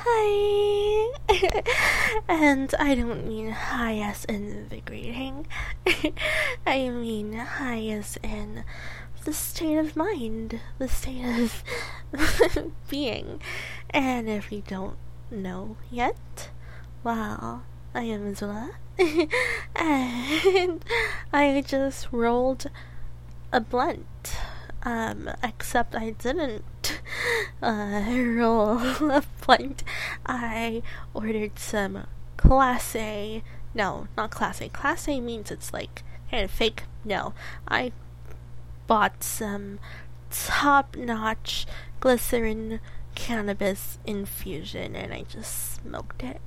Hi! And I don't mean high as invigorating. I mean high as in the state of mind, the state of being. And if you don't know yet, well, I am Zula. And I just rolled a blunt. Except I didn't roll a blunt. I ordered some Class A. No, not Class A. Class A means it's like kind of fake. No, I bought some top-notch glycerin cannabis infusion and I just smoked it.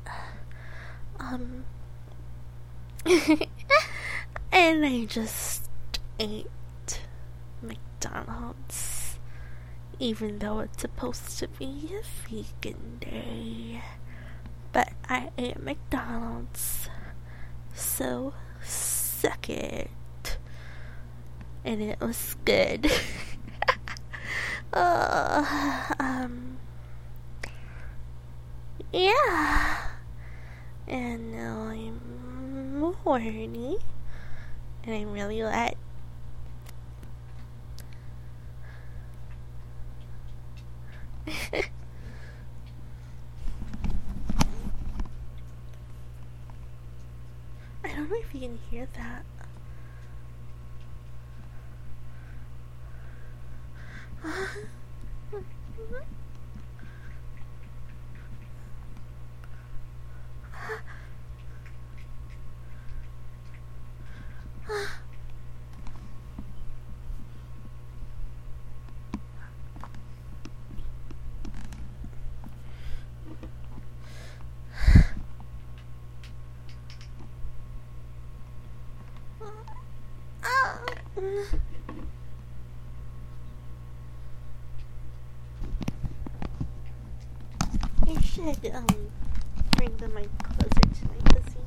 And I just ate McDonald's, even though it's supposed to be a vegan day. But I ate McDonald's, so suck it. And it was good. Yeah. And now I'm horny, and I'm really wet. I don't know if you can hear that. I should bring the mic closer to my pussy.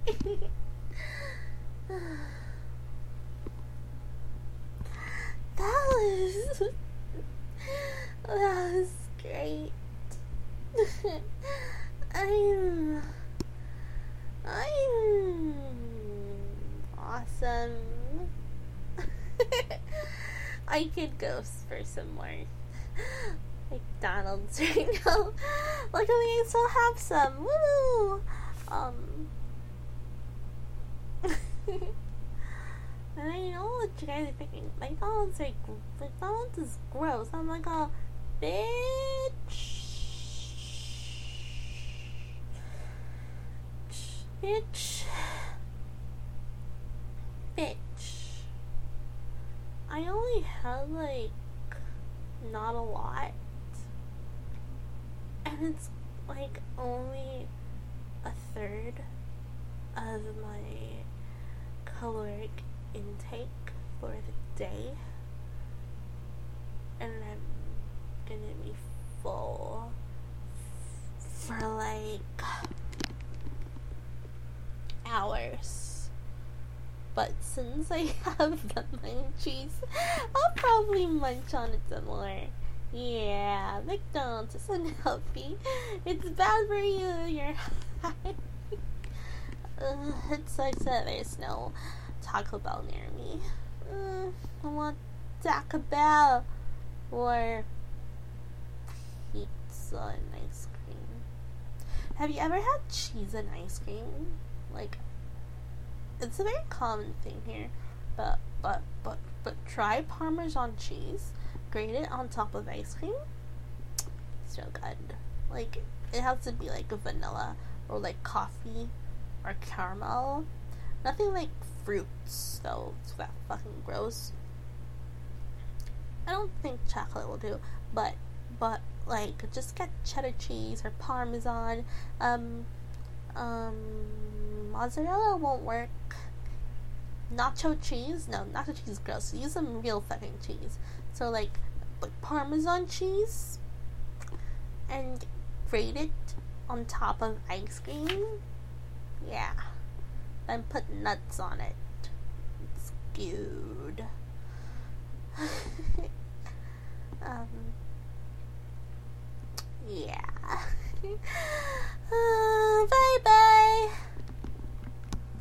That was great. I'm awesome. I could go for some more McDonald's right now. Luckily, I still have some. Woo! And I know what you guys are thinking. McDonald's is gross. I'm like, oh, bitch. I only had like not a lot, and it's like only a third of my caloric intake for the day, and I'm gonna be full for like hours. But since I have the cheese, I'll probably munch on it some more. Yeah, McDonald's is unhealthy. It's bad for you. You're high. It sucks that there's no Taco Bell near me. I want Taco Bell or pizza and ice cream. Have you ever had cheese and ice cream? Like, it's a very common thing here, but try Parmesan cheese, grate it on top of ice cream. It's so good. Like, it has to be like vanilla or like coffee or caramel. Nothing like fruits though. It's that fucking gross. I don't think chocolate will do, but like just get cheddar cheese or Parmesan. Mozzarella won't work. Nacho cheese? No, nacho cheese is gross. Use some real fucking cheese. So like Parmesan cheese and grate it on top of ice cream. Yeah. Then put nuts on it. It's good. Yeah.